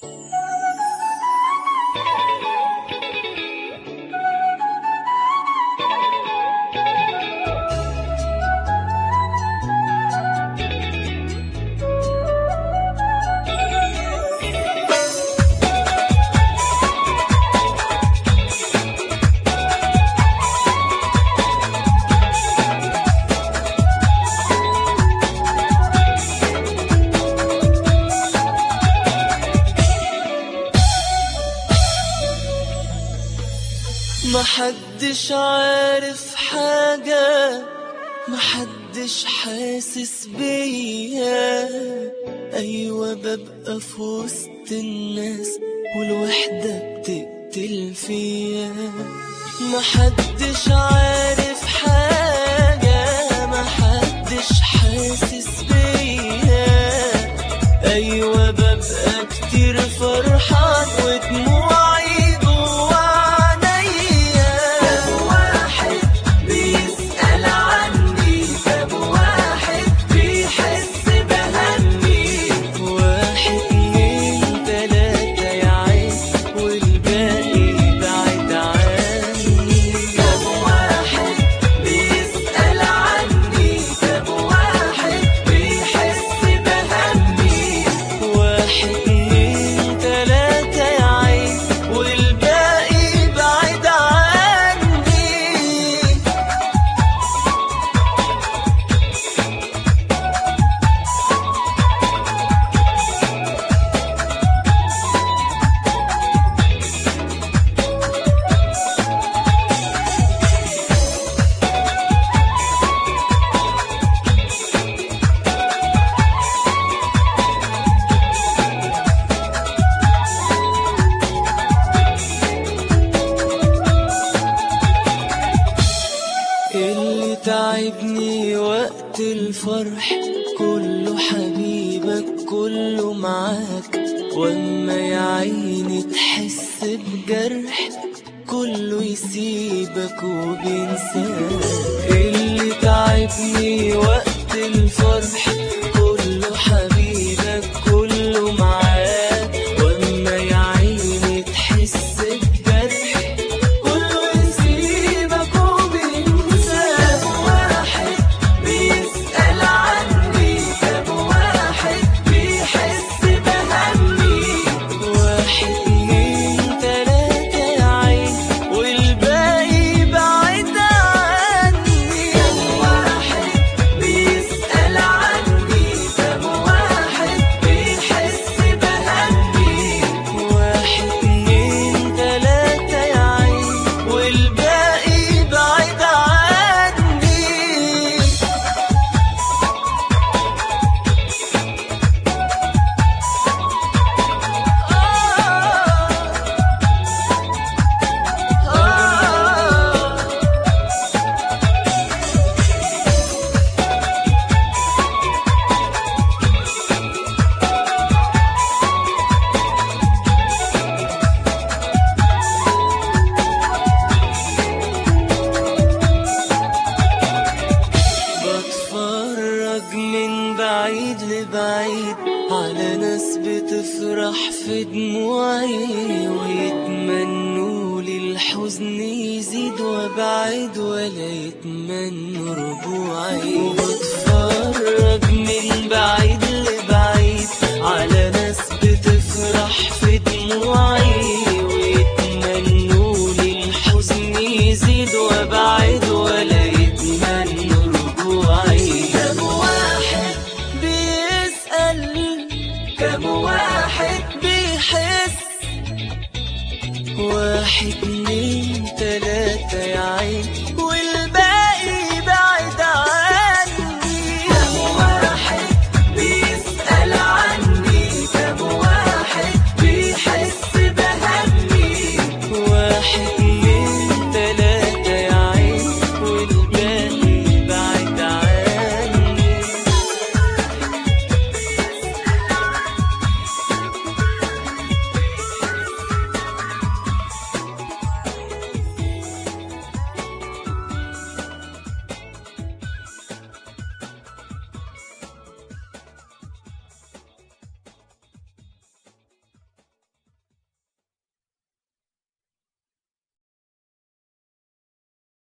محدش عارف حاجة، محدش حاسس بيا. أيوة ببقى في وسط الناس والوحدة بتقتل فيا. محدش عارف حاجة، محدش حاسس بيا. أيوة ببقى كتير فرحان ودموعي اللي تعبني وقت الفرح كله حبيبك كله معاك، واما يا عيني تحس بجرح كله يسيبك وبينساك. اللي تعبني وقت الفرح كله حبيبك كله معاك، واما يا عيني تحس بجرح كله يسيبك وبينساك. واحد بيسأل عني، طب واحد بيحس بهمي، واحد اتنين تلاتة يا عين والباقي بعيد عني. واحد بيسأل عني، طب واحد بيحس بهمي، واحد اتنين تلاتة يا عين والباقي بعيد عني. بتفرج من بعيد لبعيد على ناس بتفرح في دموعي، ويتمنوا لي الحزن يزيد وابعد ولا يتمنوا رجوعي. وبتفرج من بعيد لبعيد على ناس بتفرح في دموعي، ويتمنوا لي الحزن يزيد وابعد ولا يتمنوا رجوعي. كم واحد بيسأل، كم واحد بيحس، واحد اتنين تلاتة يا عين